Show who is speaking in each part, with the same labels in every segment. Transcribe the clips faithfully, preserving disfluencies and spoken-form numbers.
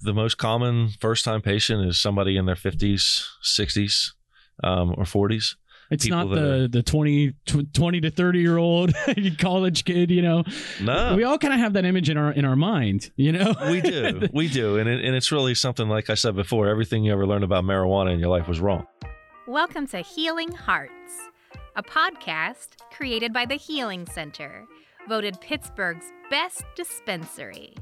Speaker 1: the most common first-time patient is somebody in their fifties, sixties, um, or forties.
Speaker 2: It's
Speaker 1: People
Speaker 2: not the,
Speaker 1: are,
Speaker 2: the twenty, twenty to thirty year old college kid, you know.
Speaker 1: No.
Speaker 2: We all kind of have that image in our in our mind, you know.
Speaker 1: We do. We do. And, it, and it's really something, like I said before, everything you ever learned about marijuana in your life was wrong.
Speaker 3: Welcome to Healing Hearts, a podcast created by the Healing Center, voted Pittsburgh's best dispensary.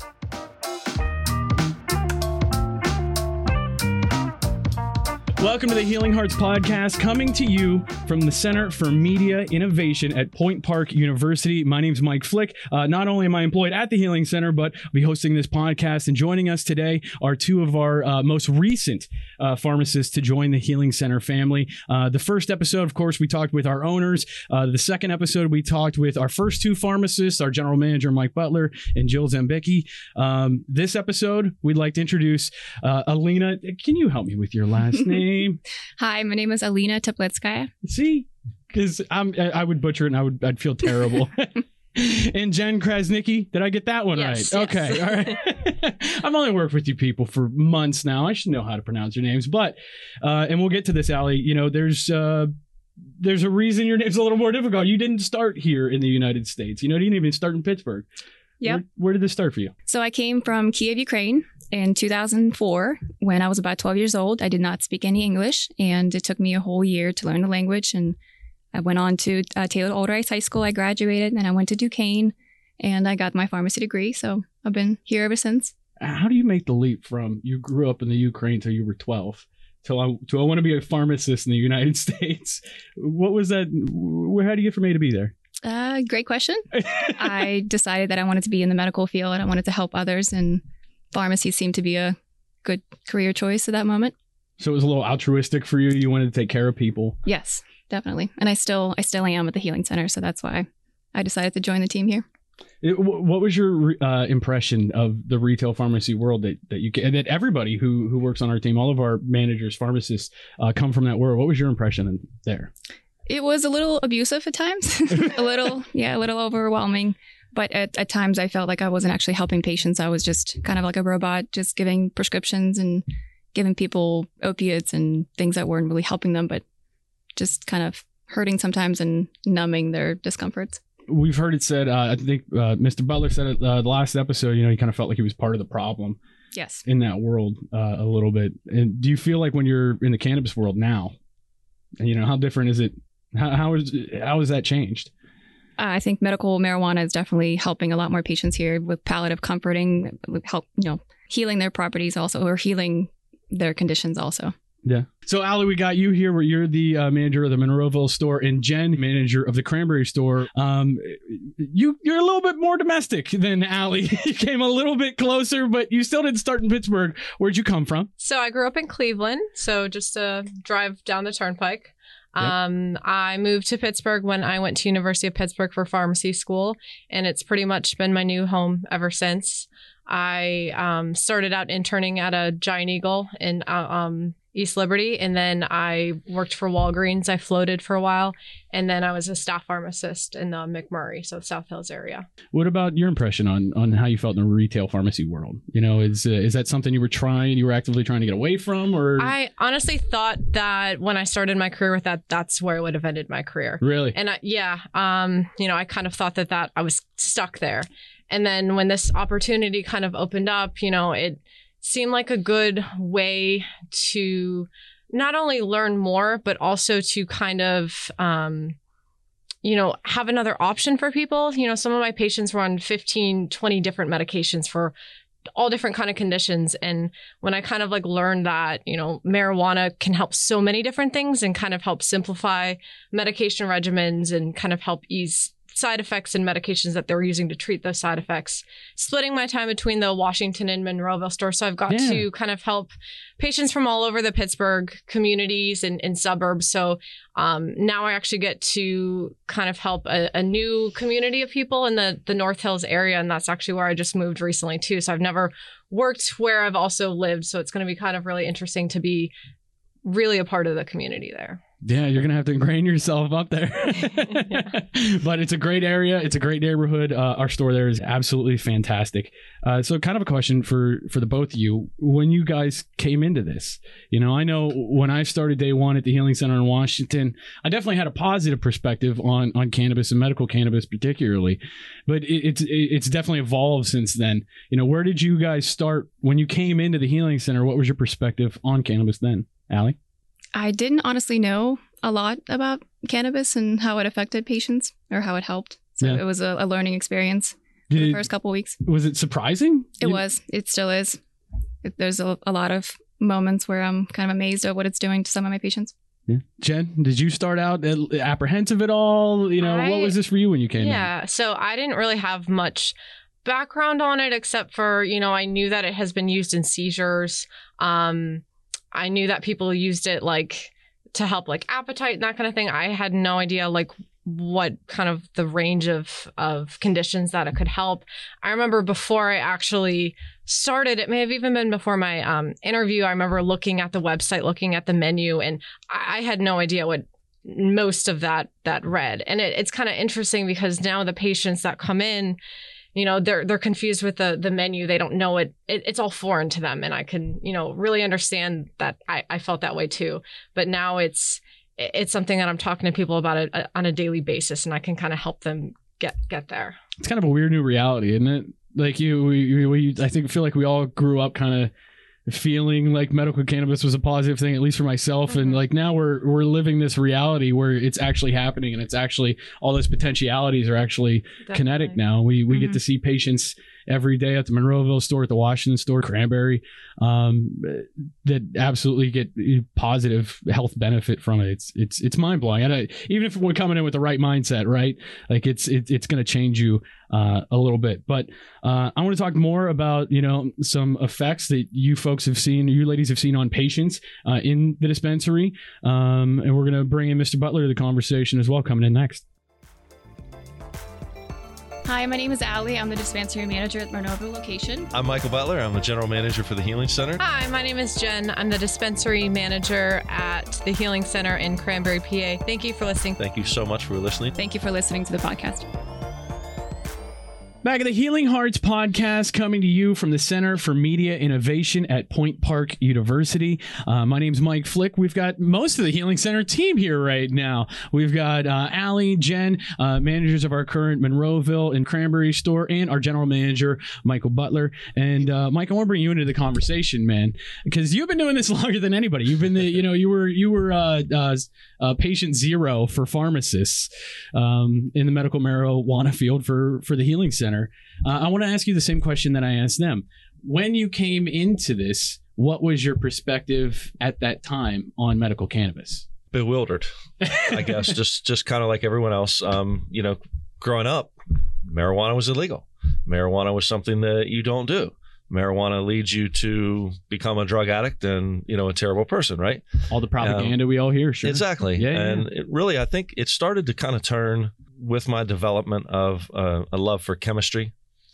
Speaker 2: Welcome to the Healing Hearts podcast, coming to you from the Center for Media Innovation at Point Park University. My name's Mike Flick. Uh, not only am I employed at the Healing Center, but I'll be hosting this podcast. And joining us today are two of our uh, most recent uh, pharmacists to join the Healing Center family. Uh, the first episode, of course, we talked with our owners. Uh, the second episode, we talked with our first two pharmacists, our general manager, Mike Butler, and Jill Zembicki. Um, this episode, we'd like to introduce uh, Alina. Can you help me with your last name?
Speaker 4: Hi, my name is Alina Teplitskaya.
Speaker 2: See, because I'm I would butcher it and I would I'd feel terrible. And Jen Krasnicki, did I get that one
Speaker 4: yes,
Speaker 2: right?
Speaker 4: Yes.
Speaker 2: Okay, all right. I've only worked with you people for months now. I should know how to pronounce your names, but uh, and we'll get to this, Allie. You know, there's uh, there's a reason your name's a little more difficult. You didn't start here in the United States. You know, you didn't even start in Pittsburgh.
Speaker 4: Yep.
Speaker 2: Where, where did this start for you?
Speaker 4: So I came from Kiev, Ukraine in two thousand four when I was about twelve years old. I did not speak any English, and it took me a whole year to learn the language. And I went on to uh, Taylor Aldrice High School. I graduated, and I went to Duquesne, and I got my pharmacy degree. So I've been here ever since.
Speaker 2: How do you make the leap from you grew up in the Ukraine till you were twelve till I, to I want to be a pharmacist in the United States? What was that? Where, how do you get from A to B there?
Speaker 4: Uh, great question. I decided that I wanted to be in the medical field and I wanted to help others, and pharmacy seemed to be a good career choice at that moment.
Speaker 2: So it was a little altruistic for you. You wanted to take care of people.
Speaker 4: Yes, definitely. And I still, I still am at the Healing Center. So that's why I decided to join the team here.
Speaker 2: It, what was your uh, impression of the retail pharmacy world that, that you and that everybody who, who works on our team, all of our managers, pharmacists uh, come from that world? What was your impression there?
Speaker 4: It was a little abusive at times, a little, yeah, a little overwhelming. But at, at times I felt like I wasn't actually helping patients. I was just kind of like a robot, just giving prescriptions and giving people opiates and things that weren't really helping them, but just kind of hurting sometimes and numbing their discomforts.
Speaker 2: We've heard it said, uh, I think uh, Mister Butler said it uh, the last episode, you know, he kind of felt like he was part of the problem.
Speaker 4: Yes.
Speaker 2: In that world uh, a little bit. And do you feel like when you're in the cannabis world now, and you know, how different is it? How, how is how has that changed?
Speaker 4: Uh, I think medical marijuana is definitely helping a lot more patients here with palliative comforting, with help, you know, healing their properties also, or healing their conditions also.
Speaker 2: Yeah. So, Allie, we got you here where you're the uh, manager of the Monroeville store, and Jen, manager of the Cranberry store. Um, you, you're a little bit more domestic than Allie. You came a little bit closer, but you still didn't start in Pittsburgh. Where'd you come from?
Speaker 5: So I grew up in Cleveland, so just a drive down the turnpike.
Speaker 2: Yep.
Speaker 5: Um, I moved to Pittsburgh when I went to University of Pittsburgh for pharmacy school, and it's pretty much been my new home ever since. I um, started out interning at a Giant Eagle in uh, um, East Liberty, and then I worked for Walgreens. I floated for a while, and then I was a staff pharmacist in the McMurray, so South Hills area.
Speaker 2: What about your impression on on how you felt in the retail pharmacy world? You know, is uh, is that something you were trying, you were actively trying to get away from, or?
Speaker 5: I honestly thought that when I started my career with that, that's where I would have ended my career.
Speaker 2: Really?
Speaker 5: And I, yeah, um, you know, I kind of thought that that I was stuck there. And then when this opportunity kind of opened up, you know, it seemed like a good way to not only learn more, but also to kind of, um, you know, have another option for people. You know, some of my patients were on fifteen, twenty different medications for all different kind of conditions. And when I kind of like learned that, you know, marijuana can help so many different things and kind of help simplify medication regimens and kind of help ease side effects and medications that they're using to treat those side effects. Splitting my time between the Washington and Monroeville store. So I've got
Speaker 2: yeah.
Speaker 5: to kind of help patients from all over the Pittsburgh communities and, and suburbs. So um, now I actually get to kind of help a, a new community of people in the, the North Hills area. And that's actually where I just moved recently too. So I've never worked where I've also lived. So it's going to be kind of really interesting to be really a part of the community there.
Speaker 2: Yeah, you're going to have to ingrain yourself up there. But it's a great area. It's a great neighborhood. Uh, our store there is absolutely fantastic. Uh, so kind of a question for, for the both of you. When you guys came into this, you know, I know when I started day one at the Healing Center in Washington, I definitely had a positive perspective on, on cannabis and medical cannabis particularly. But it, it's it's definitely evolved since then. You know, where did you guys start when you came into the Healing Center? What was your perspective on cannabis then, Allie?
Speaker 4: I didn't honestly know a lot about cannabis and how it affected patients or how it helped. So
Speaker 2: Yeah.
Speaker 4: it was a, a learning experience
Speaker 2: Did
Speaker 4: for the
Speaker 2: it-
Speaker 4: first couple of weeks.
Speaker 2: Was it surprising?
Speaker 4: It
Speaker 2: You-
Speaker 4: was. It still is. It, there's a, a lot of moments where I'm kind of amazed at what it's doing to some of my patients.
Speaker 2: Yeah. Jen, did you start out apprehensive at all? You know,
Speaker 5: I-
Speaker 2: what was this for you when you came in?
Speaker 5: Yeah. So I didn't really have much background on it except for, you know, I knew that it has been used in seizures. Um, I knew that people used it like to help like appetite and that kind of thing. I had no idea like what kind of the range of, of conditions that it could help. I remember before I actually started, it may have even been before my um, interview, I remember looking at the website, looking at the menu, and I, I had no idea what most of that that read. And it, it's kind of interesting because now the patients that come in, you know, they're they're confused with the the menu. They don't know it. it. It's all foreign to them. And I can, you know, really understand that. I, I felt that way too. But now it's it's something that I'm talking to people about it uh, on a daily basis, and I can kind of help them get get there.
Speaker 2: It's kind of a weird new reality, isn't it? Like you, we, we I think feel like we all grew up kind of feeling like medical cannabis was a positive thing, at least for myself. Mm-hmm. And like now we're we're living this reality where it's actually happening, and it's actually all those potentialities are actually Definitely. kinetic now. We we mm-hmm. get to see patients every day at the Monroeville store, at the Washington store, Cranberry, um, that absolutely get positive health benefit from it. It's it's it's mind blowing. And I, even if we're coming in with the right mindset, right? Like it's it, it's going to change you uh, a little bit. But uh, I want to talk more about you know some effects that you folks have seen, you ladies have seen on patients uh, in the dispensary, um, and we're going to bring in Mister Butler to the conversation as well. Coming in next.
Speaker 4: Hi, my name is Allie. I'm the dispensary manager at the Monroeville location.
Speaker 1: I'm Michael Butler. I'm the general manager for the Healing Center.
Speaker 5: Hi, my name is Jen. I'm the dispensary manager at the Healing Center in Cranberry, P A. Thank you for listening.
Speaker 1: Thank you so much for listening.
Speaker 4: Thank you for listening to the podcast.
Speaker 2: Back at the Healing Hearts podcast, coming to you from the Center for Media Innovation at Point Park University. Uh, my name's Mike Flick. We've got most of the Healing Center team here right now. We've got uh, Allie, Jen, uh, managers of our current Monroeville and Cranberry store, and our general manager, Michael Butler. And uh, Mike, I want to bring you into the conversation, man, because you've been doing this longer than anybody. You've been the, you know, you were you were uh, uh, uh, patient zero for pharmacists um, in the medical marijuana field for for the Healing Center. Uh, I want to ask you the same question that I asked them. When you came into this, what was your perspective at that time on medical cannabis?
Speaker 1: Bewildered, I guess, just just kind of like everyone else. Um, you know, growing up, marijuana was illegal. Marijuana was something that you don't do. Marijuana leads you to become a drug addict and, you know, a terrible person, right?
Speaker 2: All the propaganda um, we all hear, sure.
Speaker 1: Exactly.
Speaker 2: Yeah,
Speaker 1: and
Speaker 2: yeah.
Speaker 1: It really, I think it started to kind of turn with my development of uh, a love for chemistry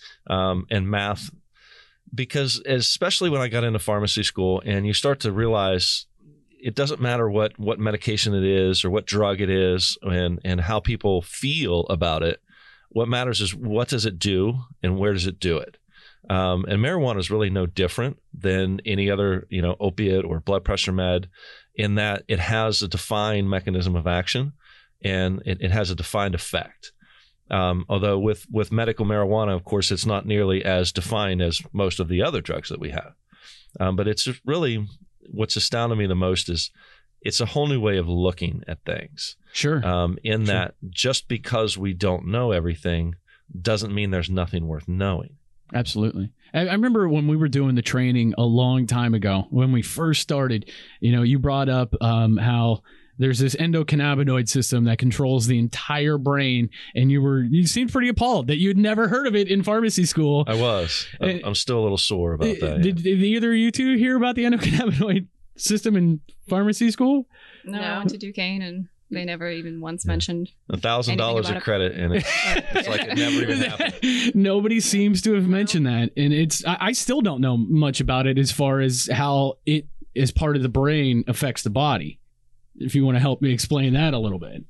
Speaker 1: um, and math, because especially when I got into pharmacy school and you start to realize it doesn't matter what, what medication it is or what drug it is and, and how people feel about it. What matters is what does it do and where does it do it? Um, and marijuana is really no different than any other, you know, opiate or blood pressure med, in that it has a defined mechanism of action and it, it has a defined effect. Um, although with, with medical marijuana, of course, it's not nearly as defined as most of the other drugs that we have. Um, but it's really what's astounded me the most is it's a whole new way of looking at things.
Speaker 2: Sure.
Speaker 1: Um, in
Speaker 2: sure.
Speaker 1: that just because we don't know everything doesn't mean there's nothing worth knowing.
Speaker 2: Absolutely. I, I remember when we were doing the training a long time ago, when we first started, you know, you brought up um, how there's this endocannabinoid system that controls the entire brain, and you were you seemed pretty appalled that you'd never heard of it in pharmacy school.
Speaker 1: I was. I'm, I'm still a little sore about that.
Speaker 2: Did,
Speaker 1: yeah.
Speaker 2: did either of you two hear about the endocannabinoid system in pharmacy school?
Speaker 4: No,
Speaker 5: No.
Speaker 4: I went to Duquesne and they never even once mentioned
Speaker 1: A thousand dollars of
Speaker 4: it.
Speaker 1: credit, and it's, it's like it never even happened.
Speaker 2: Nobody seems to have mentioned that, and it's I, I still don't know much about it as far as how it, as part of the brain, affects the body. if you want to help me explain that a little bit.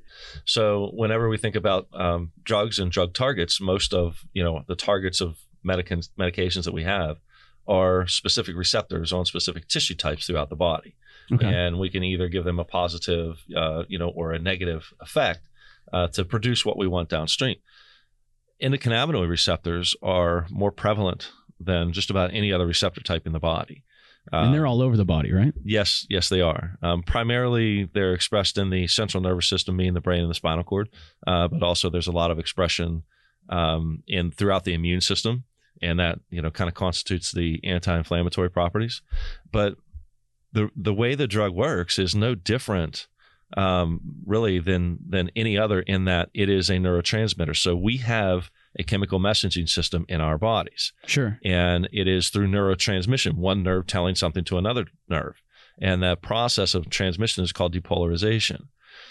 Speaker 1: So whenever we think about um, drugs and drug targets, most of, you know, the targets of medic- medications that we have are specific receptors on specific tissue types throughout the body. Okay. And we can either give them a positive, uh, you know, or a negative effect uh, to produce what we want downstream. Endocannabinoid receptors are more prevalent than just about any other receptor type in the body. Um,
Speaker 2: and they're all over the body, right?
Speaker 1: Yes, yes, they are. Um, primarily, they're expressed in the central nervous system, meaning the brain and the spinal cord, uh, but also there's a lot of expression um, in throughout the immune system, and that, you know, kind of constitutes the anti-inflammatory properties. But the the way the drug works is no different, um, really, than than any other in that it is a neurotransmitter. So we have a chemical messaging system in our bodies.
Speaker 2: Sure.
Speaker 1: And it is through neurotransmission, one nerve telling something to another nerve. And that process of transmission is called depolarization.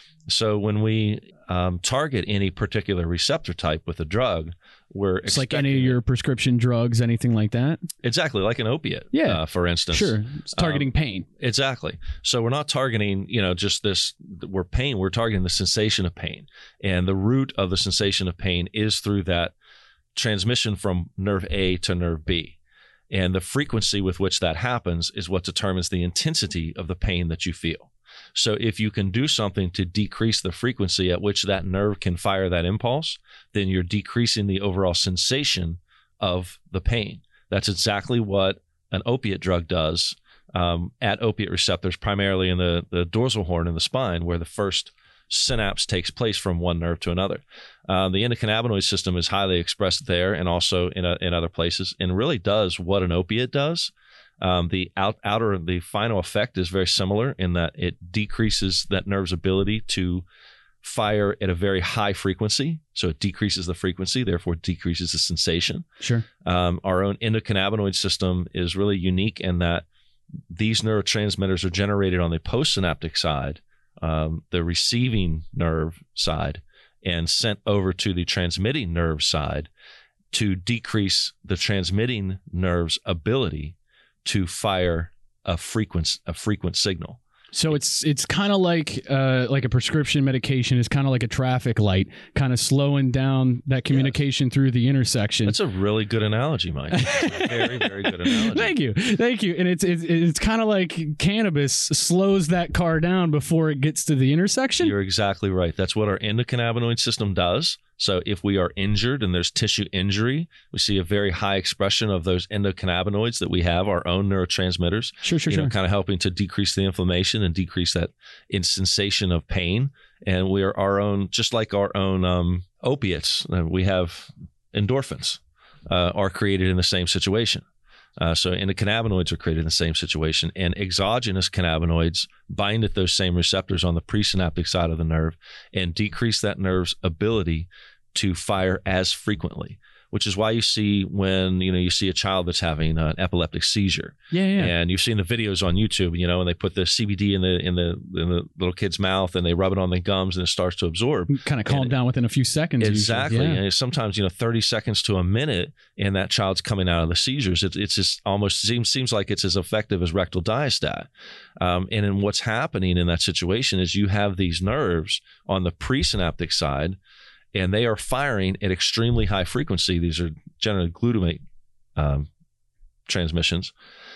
Speaker 1: So when we um, target any particular receptor type with a drug, we're
Speaker 2: it's like any of your prescription drugs, anything like that?
Speaker 1: Exactly, like an opiate,
Speaker 2: yeah.
Speaker 1: uh, for instance.
Speaker 2: Sure, it's targeting um, pain.
Speaker 1: Exactly. So we're not targeting, you know, just this, we're pain, we're targeting the sensation of pain. And the root of the sensation of pain is through that transmission from nerve A to nerve B. And the frequency with which that happens is what determines the intensity of the pain that you feel. So if you can do something to decrease the frequency at which that nerve can fire that impulse, then you're decreasing the overall sensation of the pain. That's exactly what an opiate drug does um, at opiate receptors, primarily in the, the dorsal horn in the spine, where the first synapse takes place from one nerve to another. Uh, the endocannabinoid system is highly expressed there and also in, a, in other places, and really does what an opiate does. Um, the out, outer, the final effect is very similar in that it decreases that nerve's ability to fire at a very high frequency. So it decreases the frequency, therefore decreases the sensation.
Speaker 2: Sure.
Speaker 1: Um, our own endocannabinoid system is really unique in that these neurotransmitters are generated on the postsynaptic side, um, the receiving nerve side, and sent over to the transmitting nerve side to decrease the transmitting nerve's ability to fire a frequent a frequent signal.
Speaker 2: So it's it's kind of like uh, like a prescription medication is kind of like a traffic light, kind of slowing down that communication yes. through the intersection.
Speaker 1: That's a really good analogy, Mike. That's a very, very good analogy.
Speaker 2: Thank you, thank you. And it's it's, it's kind of like cannabis slows that car down before it gets to the intersection.
Speaker 1: You're exactly right. That's what our endocannabinoid system does. So if we are injured and there's tissue injury, we see a very high expression of those endocannabinoids that we have, our own neurotransmitters.
Speaker 2: Sure, sure,
Speaker 1: you
Speaker 2: sure.
Speaker 1: know, kind of helping to decrease the inflammation and decrease that in sensation of pain. And we are our own, just like our own um, opiates, uh, we have endorphins uh, are created in the same situation. Uh, so endocannabinoids are created in the same situation, and exogenous cannabinoids bind at those same receptors on the presynaptic side of the nerve and decrease that nerve's ability to fire as frequently, which is why you see when, you know, you see a child that's having an epileptic seizure.
Speaker 2: Yeah, yeah.
Speaker 1: And you've seen the videos on YouTube, you know, and they put the C B D in the in the in the little kid's mouth and they rub it on the gums and it starts to absorb.
Speaker 2: Kind of calm and down within a few seconds.
Speaker 1: Exactly.
Speaker 2: Yeah.
Speaker 1: And sometimes, you know, thirty seconds to a minute and that child's coming out of the seizures. It, it's just almost seems seems like it's as effective as rectal diastat. Um, and then what's happening in that situation is you have these nerves on the presynaptic side, and they are firing at extremely high frequency. These are generally glutamate um, transmissions.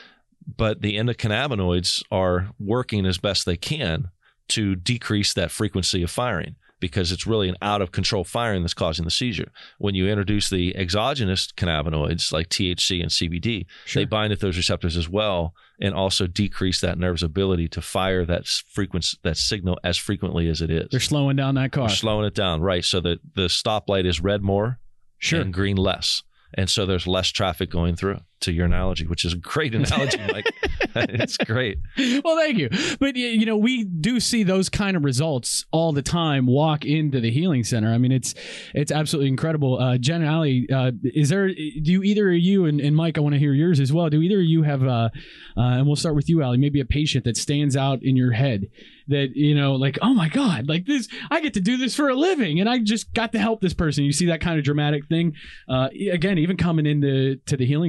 Speaker 1: But the endocannabinoids are working as best they can to decrease that frequency of firing, because it's really an out-of-control firing that's causing the seizure. When you introduce the exogenous cannabinoids like T H C and C B D, sure. they bind at those receptors as well and also decrease that nerve's ability to fire that frequency, that signal as frequently as it is.
Speaker 2: They're slowing down that car.
Speaker 1: They're slowing it down, right. So that the stoplight is red more
Speaker 2: sure.
Speaker 1: and green less. And so there's less traffic going through, to your analogy, which is a great analogy, Mike. It's great.
Speaker 2: Well, thank you. But, you know, we do see those kind of results all the time walk into the Healing Center. I mean, it's it's absolutely incredible. Uh, Jen and Ali, uh, is there, do you, either of you, and, and Mike, I want to hear yours as well, do either of you have, uh, uh, and we'll start with you, Ali, maybe a patient that stands out in your head that, you know, like, oh my God, like this, I get to do this for a living and I just got to help this person. You see that kind of dramatic thing. Uh, again, even coming into to the Healing Center with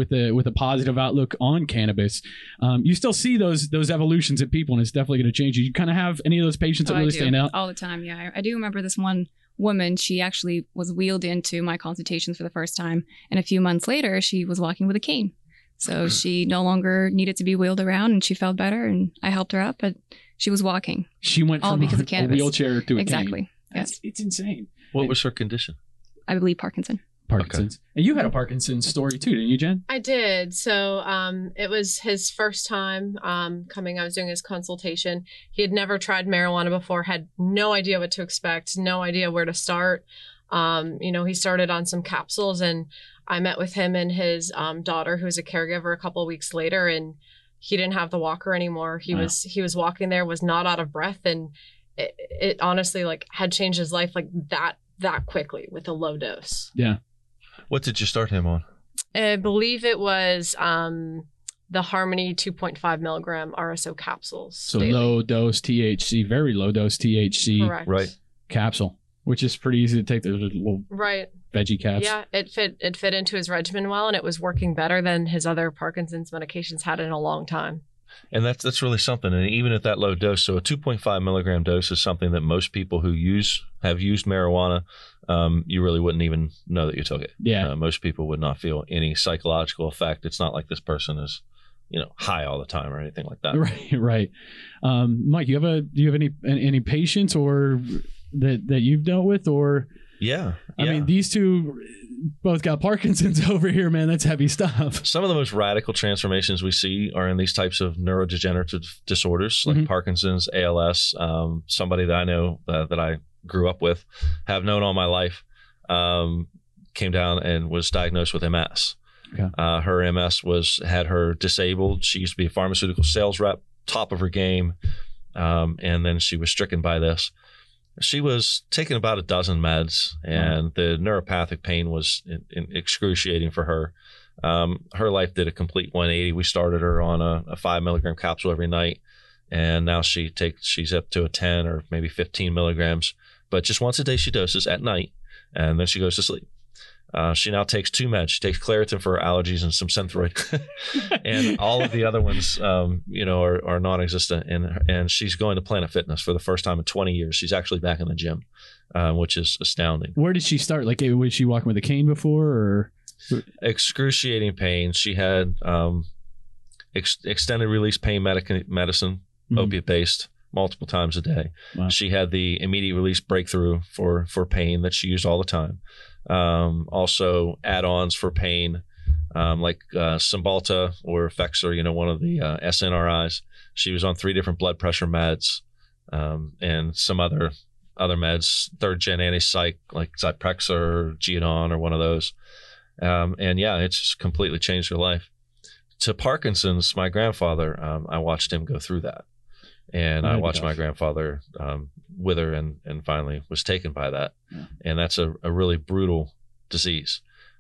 Speaker 2: with a with a positive outlook on cannabis. Um, you still see those those evolutions in people, and it's definitely going to change you. You kind of have any of those patients
Speaker 4: Oh,
Speaker 2: that
Speaker 4: I
Speaker 2: really
Speaker 4: do.
Speaker 2: stand out?
Speaker 4: All the time. Yeah, I, I do remember this one woman. She actually was wheeled into my consultations for the first time, and a few months later, she was walking with a cane. So she no longer needed to be wheeled around, and she felt better, and I helped her up, but she was walking.
Speaker 2: She went
Speaker 4: All
Speaker 2: from
Speaker 4: because
Speaker 2: a,
Speaker 4: of cannabis.
Speaker 2: a wheelchair to a
Speaker 4: Exactly.
Speaker 2: cane. That's, It's insane.
Speaker 1: What was her condition?
Speaker 4: I believe Parkinson.
Speaker 2: Parkinson's. And you had a Parkinson's story too, didn't you, Jen?
Speaker 5: I did. So um, it was his first time um, coming. I was doing his consultation. He had never tried marijuana before, had no idea what to expect, no idea where to start. Um, you know, he started on some capsules, and I met with him and his um, daughter, who was a caregiver, a couple of weeks later, and he didn't have the walker anymore. He
Speaker 2: Wow.
Speaker 5: was he was walking there, was not out of breath, and it, it honestly like had changed his life like that that quickly with a low dose.
Speaker 2: Yeah.
Speaker 1: What did you start him on?
Speaker 5: I believe it was um, the Harmony two point five milligram R S O capsules.
Speaker 2: So
Speaker 5: daily.
Speaker 2: low dose T H C, very low dose T H C
Speaker 5: Correct.
Speaker 1: Right.
Speaker 2: capsule, which is pretty easy to take. There's little
Speaker 5: Right.
Speaker 2: veggie caps.
Speaker 5: Yeah, it fit it fit into his regimen well, and it was working better than his other Parkinson's medications had in a long time.
Speaker 1: And that's that's really something. And even at that low dose, so a two point five milligram dose is something that most people who use have used marijuana, um, you really wouldn't even know that you took it.
Speaker 2: Yeah.
Speaker 1: Uh, most people would not feel any psychological effect. It's not like this person is, you know, high all the time or anything like that.
Speaker 2: Right, right. Um, Mike, you have a do you have any any patients or that that you've dealt with, or
Speaker 1: Yeah.
Speaker 2: I
Speaker 1: yeah.
Speaker 2: mean, these two both got Parkinson's over here, man. That's heavy stuff.
Speaker 1: Some of the most radical transformations we see are in these types of neurodegenerative disorders like
Speaker 2: Mhm.
Speaker 1: Parkinson's, A L S. Um, somebody that I know uh, that I grew up with, have known all my life, um, came down and was diagnosed with M S.
Speaker 2: Okay.
Speaker 1: Uh, her M S was had her disabled. She used to be a pharmaceutical sales rep, top of her game, um, and then she was stricken by this. She was taking about a dozen meds, and the neuropathic pain was in, in excruciating for her. Um, her life did a complete one eighty. We started her on a, a five milligram capsule every night, and now she takes she's up to a ten or maybe fifteen milligrams. But just once a day she doses at night, and then she goes to sleep. Uh, she now takes two meds. She takes Claritin for her allergies and some Synthroid, and all of the other ones, um, you know, are, are non-existent. And and she's going to Planet Fitness for the first time in twenty years. She's actually back in the gym, uh, which is astounding.
Speaker 2: Where did she start? Like, was she walking with a cane before, or?
Speaker 1: Excruciating pain. She had um, ex- extended release pain medic- medicine,
Speaker 2: Mhm.
Speaker 1: opiate based, multiple times a day.
Speaker 2: Wow.
Speaker 1: She had the immediate release breakthrough for for pain that she used all the time. Um, also add-ons for pain, um, like uh, Cymbalta or Effexor, you know, one of the uh, S N R Is. She was on three different blood pressure meds, um, and some other other meds, third gen antipsych like Zyprexa or Geodon or one of those. Um, and yeah, it's just completely changed her life. To Parkinson's, my grandfather, um, I watched him go through that. And
Speaker 2: Oh,
Speaker 1: I watched
Speaker 2: gosh.
Speaker 1: my grandfather um, wither and, and finally was taken by that.
Speaker 2: Yeah.
Speaker 1: And that's a, a really brutal disease.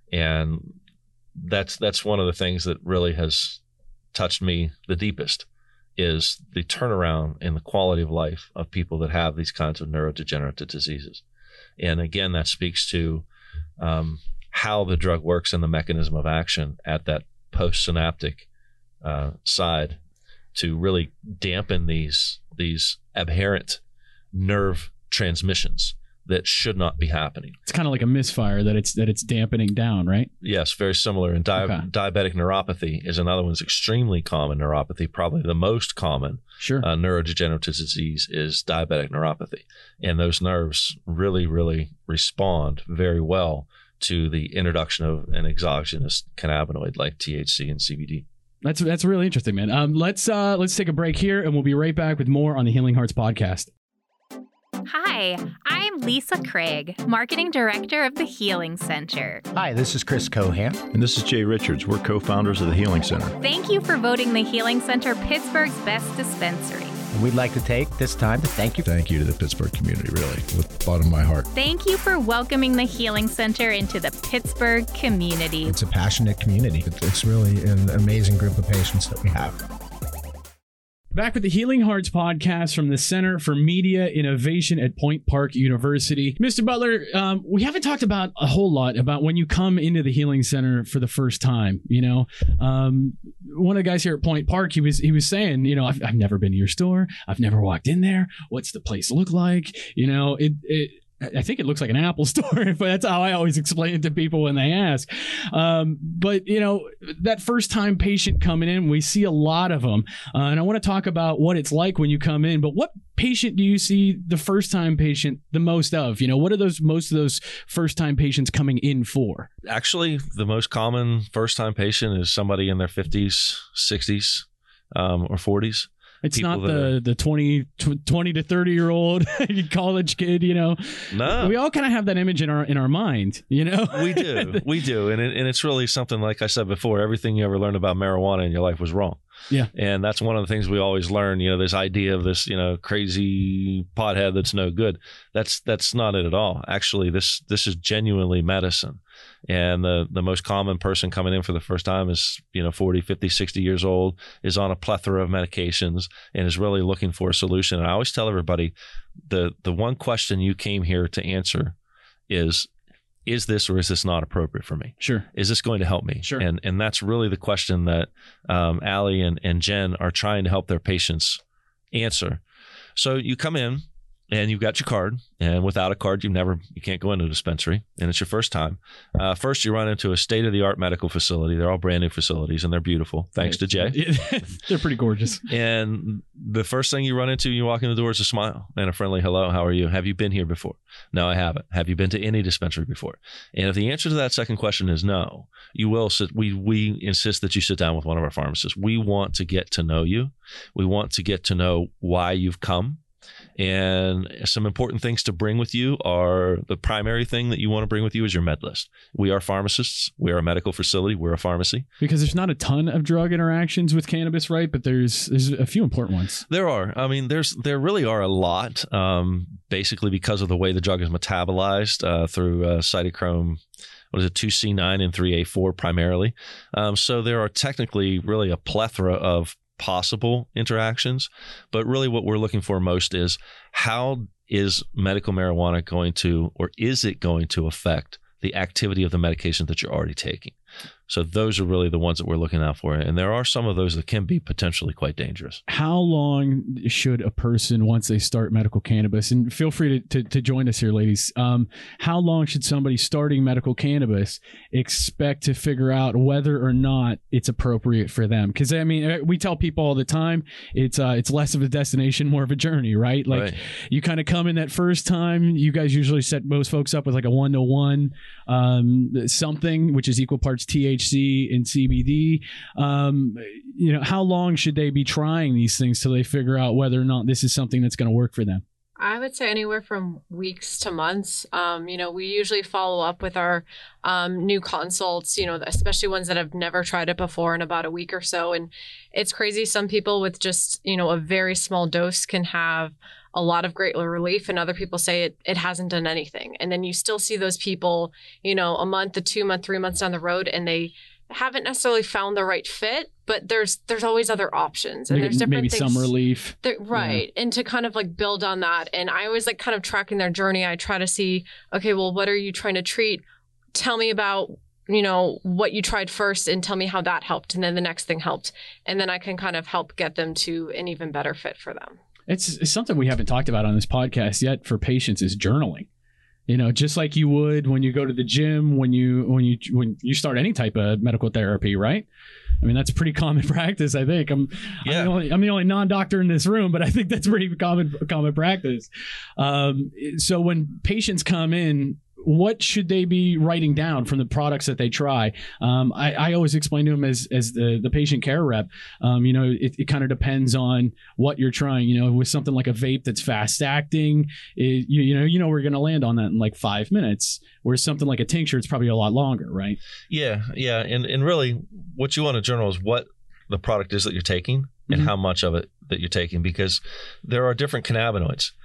Speaker 1: And that's that's one of the things that really has touched me the deepest is the turnaround in the quality of life of people that have these kinds of neurodegenerative diseases. And again, that speaks to um, how the drug works and the mechanism of action at that postsynaptic uh, side to really dampen these these aberrant nerve transmissions that should not be happening.
Speaker 2: It's kind of like a misfire that it's that it's dampening down, right?
Speaker 1: Yes, very similar. And di-
Speaker 2: Okay.
Speaker 1: diabetic neuropathy is another one that's extremely common neuropathy. Probably the most common
Speaker 2: Sure.
Speaker 1: uh, neurodegenerative disease is diabetic neuropathy. And those nerves really, really respond very well to the introduction of an exogenous cannabinoid like T H C and C B D.
Speaker 2: That's that's really interesting, man. Um, let's uh, let's take a break here, and we'll be right back with more on the Healing Hearts podcast.
Speaker 3: Hi, I'm Lisa Craig, Marketing Director of the Healing Center.
Speaker 6: Hi, this is Chris Cohan.
Speaker 7: And this is Jay Richards. We're co-founders of the Healing Center.
Speaker 3: Thank you for voting the Healing Center Pittsburgh's best dispensary.
Speaker 6: And we'd like to take this time to thank you.
Speaker 7: Thank you to the Pittsburgh community, really, with the bottom of my heart.
Speaker 3: Thank you for welcoming the Healing Center into the Pittsburgh community.
Speaker 8: It's a passionate community. It- It's really an amazing group of patients that we have.
Speaker 2: Back with the Healing Hearts podcast from the Center for Media Innovation at Point Park University. Mister Butler, um, we haven't talked about a whole lot about when you come into the Healing Center for the first time. You know, um, one of the guys here at Point Park, he was he was saying, you know, I've, I've never been to your store. I've never walked in there. What's the place look like? You know, it it. I think it looks like an Apple store, but that's how I always explain it to people when they ask. Um, but, you know, that first time patient coming in, we see a lot of them. Uh, and I want to talk about what it's like when you come in. But what patient do you see the first time patient the most of? You know, what are those most of those first time patients coming in for?
Speaker 1: Actually, the most common first time patient is somebody in their fifties, sixties, um, or forties.
Speaker 2: It's
Speaker 1: People
Speaker 2: not the,
Speaker 1: are,
Speaker 2: the twenty, twenty to thirty year old college kid, you know.
Speaker 1: No.
Speaker 2: We all kind of have that image in our in our mind, you know.
Speaker 1: We do. We do. And, it, and it's really something, like I said before, everything you ever learned about marijuana in your life was wrong.
Speaker 2: Yeah.
Speaker 1: And that's one of the things we always learn, you know, this idea of this, you know, crazy pothead that's no good. That's that's not it at all. Actually, this this is genuinely medicine. And the, the most common person coming in for the first time is, you know, forty, fifty, sixty years old, is on a plethora of medications and is really looking for a solution. And I always tell everybody, the the one question you came here to answer is, is this or is this not appropriate for me?
Speaker 2: Sure.
Speaker 1: Is this going to help me?
Speaker 2: Sure.
Speaker 1: And and that's really the question that um, Allie and, and Jen are trying to help their patients answer. So you come in and you've got your card, and without a card, you never you can't go into a dispensary, and it's your first time. Uh, first, you run into a state-of-the-art medical facility. They're all brand new facilities, and they're beautiful, thanks to Jay.
Speaker 2: They're pretty gorgeous.
Speaker 1: And the first thing you run into, you walk in the door, is a smile and a friendly hello. How are you? Have you been here before? No, I haven't. Have you been to any dispensary before? And if the answer to that second question is no, you will sit. We we insist that you sit down with one of our pharmacists. We want to get to know you. We want to get to know why you've come. And some important things to bring with you are, the primary thing that you want to bring with you is your med list. We are pharmacists. We are a medical facility. We're a pharmacy.
Speaker 2: Because there's not a ton of drug interactions with cannabis, right? But there's there's a few important ones.
Speaker 1: There are. I mean, there's there really are a lot, um, basically because of the way the drug is metabolized uh, through uh, cytochrome, what is it, two C nine and three A four primarily. Um, so there are technically really a plethora of possible interactions, but really what we're looking for most is, how is medical marijuana going to, or is it going to affect the activity of the medication that you're already taking? So those are really the ones that we're looking out for. And there are some of those that can be potentially quite dangerous.
Speaker 2: How long should a person, once they start medical cannabis, and feel free to, to, to join us here, ladies, um, how long should somebody starting medical cannabis expect to figure out whether or not it's appropriate for them? Because, I mean, we tell people all the time, it's uh, it's less of a destination, more of a journey, right? Like,
Speaker 1: right.
Speaker 2: You kind of come in that first time, you guys usually set most folks up with like a one-to-one um, something, which is equal parts T H C and C B D. Um, you know, how long should they be trying these things till they figure out whether or not this is something that's going to work for them?
Speaker 5: I would say anywhere from weeks to months. Um, you know, we usually follow up with our um, new consults, you know, especially ones that have never tried it before, in about a week or so. And it's crazy. Some people with just, you know, a very small dose can have a lot of great relief, and other people say it, it hasn't done anything. And then you still see those people, you know, a month, a two month, three months down the road, and they haven't necessarily found the right fit, but there's there's always other options, and
Speaker 2: maybe,
Speaker 5: there's different
Speaker 2: maybe
Speaker 5: things,
Speaker 2: some relief,
Speaker 5: right? Yeah. And to kind of like build on that, and I always like kind of tracking their journey. I try to see, okay, well, what are you trying to treat? Tell me about, you know, what you tried first, and tell me how that helped, and then the next thing helped, and then I can kind of help get them to an even better fit for them.
Speaker 2: It's, it's something we haven't talked about on this podcast yet for patients, is journaling. You know, just like you would when you go to the gym, when you when you when you start any type of medical therapy, right? I mean, that's pretty common practice, I think. I'm,
Speaker 1: yeah.
Speaker 2: I'm, the only, I'm the only non-doctor in this room, but I think that's pretty common common practice. Um, so when patients come in, what should they be writing down from the products that they try? Um, I, I always explain to them as as the, the patient care rep, um, you know, it, it kind of depends on what you're trying. You know, with something like a vape that's fast acting, it, you, you know, you know, we're going to land on that in like five minutes. Whereas something like a tincture, it's probably a lot longer, right?
Speaker 1: Yeah, yeah, and and really, what you want to journal is what the product is that you're taking and mm-hmm. how much of it that you're taking, because there are different cannabinoids.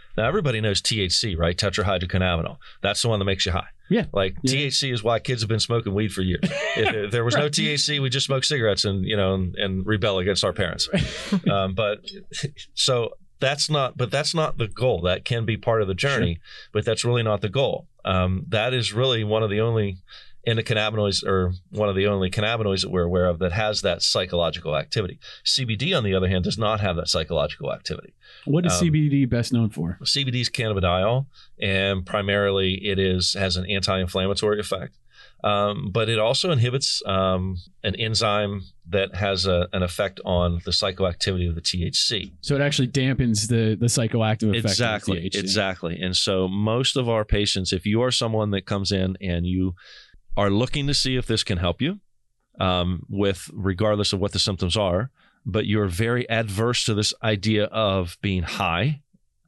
Speaker 1: Now, everybody knows T H C, right? Tetrahydrocannabinol. That's the one that makes you high.
Speaker 2: Yeah.
Speaker 1: Like
Speaker 2: yeah.
Speaker 1: T H C is why kids have been smoking weed for years. if, if there was right. no T H C, we just smoke cigarettes and, you know, and, and rebel against our parents. um, but so that's not, but that's not the goal. That can be part of the journey, sure. but that's really not the goal. Um, that is really one of the only endocannabinoids, or one of the only cannabinoids that we're aware of that has that psychological activity. C B D, on the other hand, does not have that psychological activity.
Speaker 2: What is um, C B D best known for?
Speaker 1: C B D is cannabidiol, and primarily it is has an anti-inflammatory effect. Um, but it also inhibits um, an enzyme that has a, an effect on the psychoactivity of the T H C.
Speaker 2: So it actually dampens the, the psychoactive effect
Speaker 1: exactly,
Speaker 2: of the T H C.
Speaker 1: Exactly. And so most of our patients, if you are someone that comes in and you are looking to see if this can help you, um, with regardless of what the symptoms are, but you're very adverse to this idea of being high,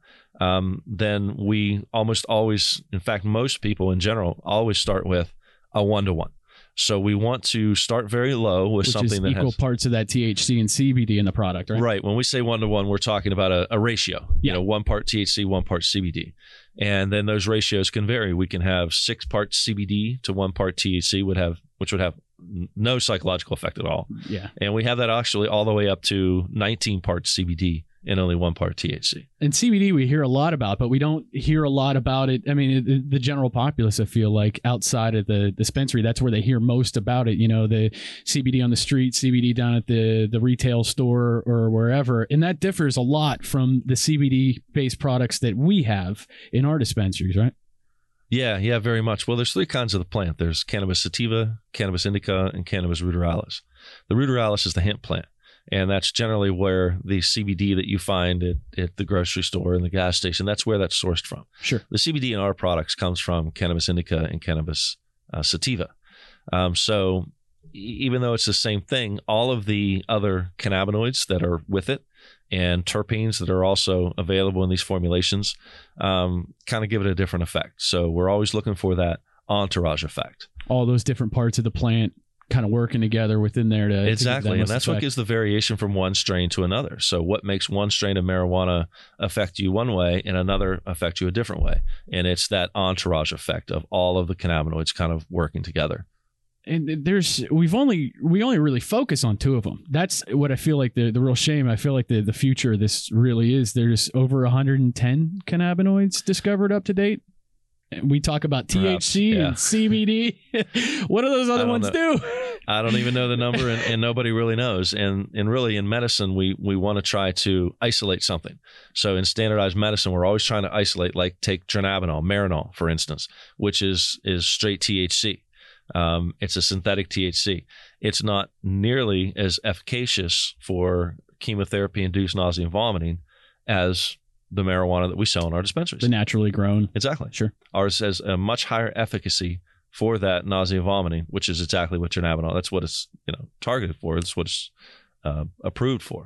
Speaker 1: um, then we almost always, in fact, most people in general, always start with a one-to-one. So we want to start very low with
Speaker 2: Which
Speaker 1: something
Speaker 2: is
Speaker 1: that
Speaker 2: equal
Speaker 1: has
Speaker 2: parts of that T H C and C B D in the product, right?
Speaker 1: Right. When we say one-to-one, we're talking about a, a ratio.
Speaker 2: Yeah.
Speaker 1: You know, one part T H C, one part C B D. And then those ratios can vary. We can have six parts C B D to one part T H C, would have, which would have no psychological effect at all.
Speaker 2: Yeah.
Speaker 1: And we have that actually all the way up to nineteen parts C B D and only one part T H C.
Speaker 2: And C B D we hear a lot about, but we don't hear a lot about it. I mean, the, the general populace, I feel like, outside of the dispensary, that's where they hear most about it. You know, the C B D on the street, C B D down at the, the retail store or wherever. And that differs a lot from the C B D-based products that we have in our dispensaries, right?
Speaker 1: Yeah, yeah, very much. Well, there's three kinds of the plant. There's cannabis sativa, cannabis indica, and cannabis ruderalis. The ruderalis is the hemp plant. And that's generally where the C B D that you find at, at the grocery store and the gas station, that's where that's sourced from.
Speaker 2: Sure.
Speaker 1: The C B D in our products comes from cannabis indica and cannabis uh, sativa. Um, so even though it's the same thing, all of the other cannabinoids that are with it and terpenes that are also available in these formulations um, kind of give it a different effect. So we're always looking for that entourage effect.
Speaker 2: All those different parts of the plant kind of working together within there to
Speaker 1: exactly
Speaker 2: to
Speaker 1: and that's
Speaker 2: effect.
Speaker 1: What gives the variation from one strain to another. So what makes one strain of marijuana affect you one way and another affect you a different way? And it's that entourage effect of all of the cannabinoids kind of working together.
Speaker 2: And there's we've only we only really focus on two of them. That's what I feel like the the real shame. I feel like the the future of this really is there's over one hundred ten cannabinoids discovered up to date. We talk about T H C Perhaps, yeah. and C B D. What do those other ones
Speaker 1: know.
Speaker 2: do?
Speaker 1: I don't even know the number, and, and nobody really knows. And and really, in medicine, we we want to try to isolate something. So in standardized medicine, we're always trying to isolate, like take dronabinol, Marinol, for instance, which is is straight T H C. Um, it's a synthetic T H C. It's not nearly as efficacious for chemotherapy-induced nausea and vomiting as the marijuana that we sell in our dispensaries.
Speaker 2: The naturally grown.
Speaker 1: Exactly.
Speaker 2: Sure.
Speaker 1: Ours has a much higher efficacy for that nausea and vomiting, which is exactly what dronabinol, that's what it's, you know, targeted for. That's what it's uh, approved for.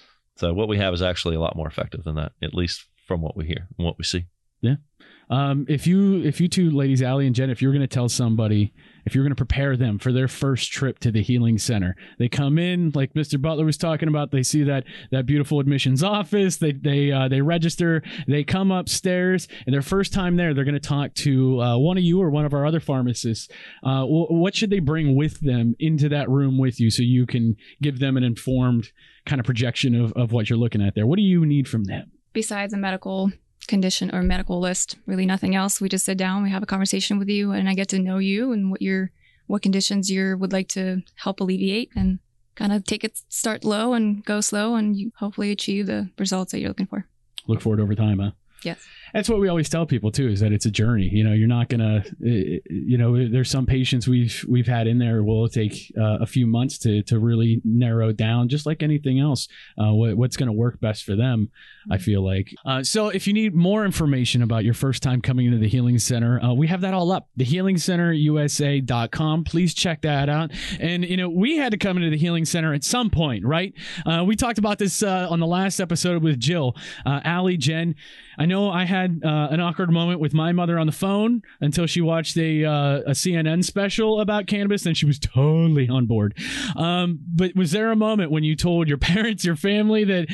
Speaker 1: So what we have is actually a lot more effective than that, at least from what we hear and what we see.
Speaker 2: Yeah. Um, if you, if you two ladies, Allie and Jen, if you're going to tell somebody, if you're going to prepare them for their first trip to the Healing Center, they come in like Mister Butler was talking about. They see that that beautiful admissions office. They they uh, they register. They come upstairs, and their first time there, they're going to talk to uh, one of you or one of our other pharmacists. Uh, w- what should they bring with them into that room with you, so you can give them an informed kind of projection of of what you're looking at there? What do you need from them
Speaker 4: besides a medical condition or medical list? Really nothing else. We just sit down, we have a conversation with you, and I get to know you and what your what conditions you would like to help alleviate, and kind of take it start low and go slow, and you hopefully achieve the results that you're looking for.
Speaker 2: Look forward over time, huh?
Speaker 4: Yes.
Speaker 2: That's what we always tell people too, is that it's a journey. You know, you're not gonna, you know, there's some patients we've we've had in there will take uh, a few months to to really narrow down, just like anything else, uh, what, what's going to work best for them. I feel like. Uh, so if you need more information about your first time coming into the Healing Center, uh, we have that all up. the healing center u s a dot com. Please check that out. And you know, we had to come into the Healing Center at some point, right? Uh, we talked about this uh, on the last episode with Jill, uh, Allie, Jen. I know I had uh, an awkward moment with my mother on the phone until she watched a uh, a C N N special about cannabis, and she was totally on board. Um, but was there a moment when you told your parents, your family, that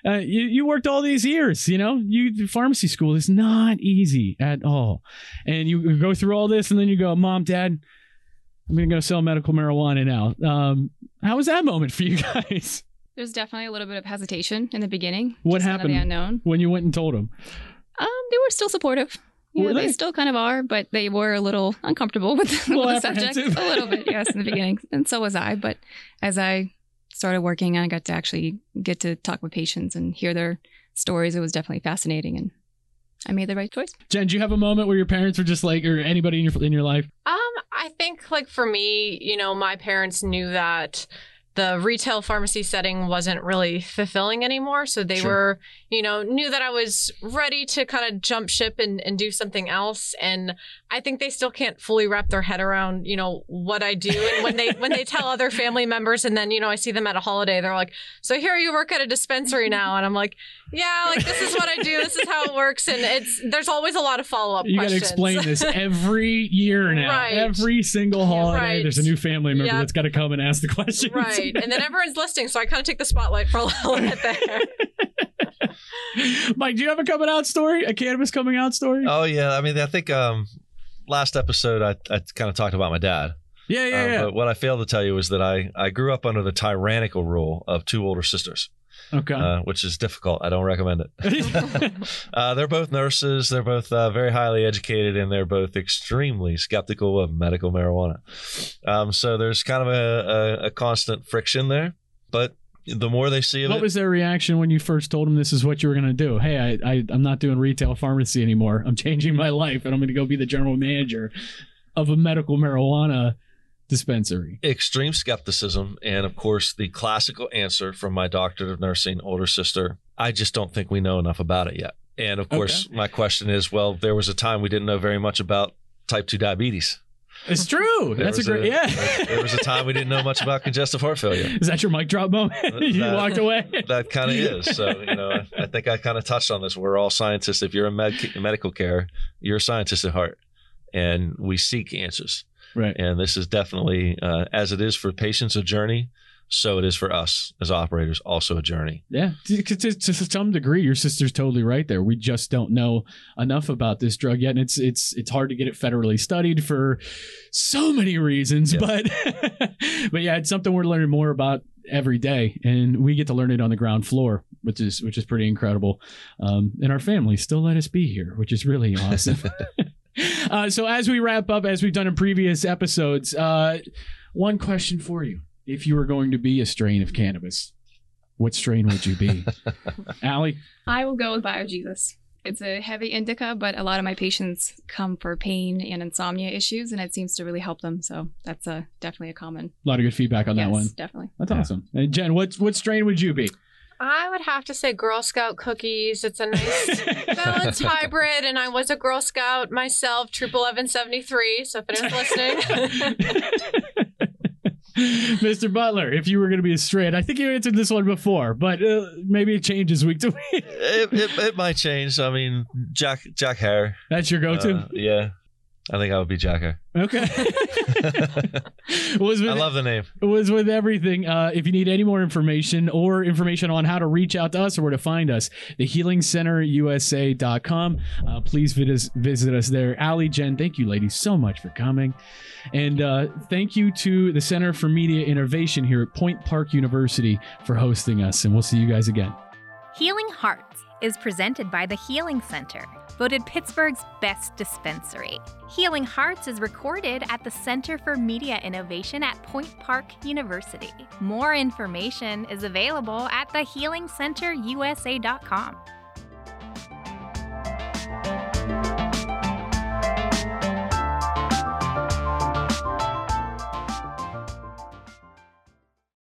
Speaker 2: uh, you, you worked all these years, you know, you pharmacy school is not easy at all. And you go through all this and then you go, Mom, Dad, I'm going to go sell medical marijuana now. Um, how was that moment for you guys?
Speaker 4: There's definitely a little bit of hesitation in the beginning.
Speaker 2: What
Speaker 4: just
Speaker 2: happened
Speaker 4: kind of the unknown.
Speaker 2: when you went and told them?
Speaker 4: Um, they were still supportive. Yeah,
Speaker 2: Were
Speaker 4: they?
Speaker 2: they?
Speaker 4: still kind of are, but they were a little uncomfortable with, with
Speaker 2: little
Speaker 4: the subject.
Speaker 2: apprehensive.
Speaker 4: A little bit, yes, in the beginning. And so was I. But as I started working, I got to actually get to talk with patients and hear their stories. It was definitely fascinating, and I made the right choice.
Speaker 2: Jen, do you have a moment where your parents were just like, or anybody in your in your life?
Speaker 5: Um, I think like for me, you know, my parents knew that the retail pharmacy setting wasn't really fulfilling anymore. So they
Speaker 2: Sure.
Speaker 5: were, you know, knew that I was ready to kind of jump ship and, and do something else. And I think they still can't fully wrap their head around, you know, what I do. And when they when they tell other family members and then, you know, I see them at a holiday, they're like, so here you work at a dispensary now. And I'm like, yeah, like this is what I do. This is how it works. And it's there's always a lot of follow-up
Speaker 2: You got to
Speaker 5: questions.
Speaker 2: explain this every year now.
Speaker 5: Right.
Speaker 2: Every single holiday,
Speaker 5: Right.
Speaker 2: there's a new family member
Speaker 5: Yep.
Speaker 2: that's got to come and ask the questions.
Speaker 5: Right. And then everyone's listening. So I kind of take the spotlight for a little bit there.
Speaker 2: Mike, do you have a coming out story? A cannabis coming out story?
Speaker 1: Oh yeah, I mean, I think um, last episode I, I kind of talked about my dad.
Speaker 2: yeah, yeah,
Speaker 1: Uh,
Speaker 2: yeah.
Speaker 1: But what I failed to tell you is that I, I grew up under the tyrannical rule of two older sisters,
Speaker 2: okay.
Speaker 1: uh, which is difficult. I don't recommend it. uh, they're both nurses. They're both uh, very highly educated, and they're both extremely skeptical of medical marijuana. Um, so there's kind of a, a, a constant friction there. But the more they see of
Speaker 2: What
Speaker 1: it,
Speaker 2: was their reaction when you first told them this is what you were going to do? Hey, I, I, I'm not doing retail pharmacy anymore. I'm changing my life, and I'm going to go be the general manager of a medical marijuana dispensary.
Speaker 1: extreme skepticism, and of course the classical answer from my doctorate of nursing older sister, I just don't think we know enough about it yet. And of course my question is, well, there was a time we didn't know very much about type two diabetes.
Speaker 2: It's true.
Speaker 1: There
Speaker 2: That's a
Speaker 1: was
Speaker 2: great, yeah.
Speaker 1: there, there was a time we didn't know much about congestive heart failure.
Speaker 2: Is that your mic drop moment? you
Speaker 1: That-
Speaker 2: walked away?
Speaker 1: That kind of is. So, you know, I, I think I kind of touched on this. We're all scientists. If you're in med- medical care, you're a scientist at heart, and we seek answers.
Speaker 2: Right.
Speaker 1: And this is definitely, uh, as it is for patients, a journey. So it is for us as operators, also a journey.
Speaker 2: Yeah, to, to, to some degree, your sister's totally right there. We just don't know enough about this drug yet, and it's it's it's hard to get it federally studied for so many reasons.
Speaker 1: Yeah.
Speaker 2: But but yeah, it's something we're learning more about every day, and we get to learn it on the ground floor, which is which is pretty incredible. Um, and our families still let us be here, which is really awesome. uh, so as we wrap up, as we've done in previous episodes, uh, one question for you. If you were going to be a strain of cannabis, what strain would you be? Allie?
Speaker 4: I will go with BioJesus. It's a heavy indica, but a lot of my patients come for pain and insomnia issues, and it seems to really help them. So that's a, definitely a common.
Speaker 2: A lot of good feedback on
Speaker 4: yes,
Speaker 2: that one.
Speaker 4: definitely.
Speaker 2: That's awesome. And Jen, what what strain would you be?
Speaker 5: I would have to say Girl Scout cookies. It's a nice balanced hybrid, and I was a Girl Scout myself, Troop eleven seventy-three. So if anyone's listening.
Speaker 2: Mister Butler, if you were going to be a strain, I think you answered this one before, but uh, maybe it changes week to week.
Speaker 1: It, it, it might change. I mean, Jack Jack Hare.
Speaker 2: That's your go-to?
Speaker 1: Uh, yeah. I think I would be Jack Hare.
Speaker 2: Okay. was with,
Speaker 1: I love the name.
Speaker 2: was with everything. Uh, if you need any more information or information on how to reach out to us or where to find us, the healing center U S A dot com. Uh, please visit, visit us there. Allie, Jen, thank you ladies so much for coming. And uh, thank you to the Center for Media Innovation here at Point Park University for hosting us. And we'll see you guys again.
Speaker 3: Healing Hearts is presented by the Healing Center, voted Pittsburgh's best dispensary. Healing Hearts is recorded at the Center for Media Innovation at Point Park University. More information is available at the healing center U S A dot com.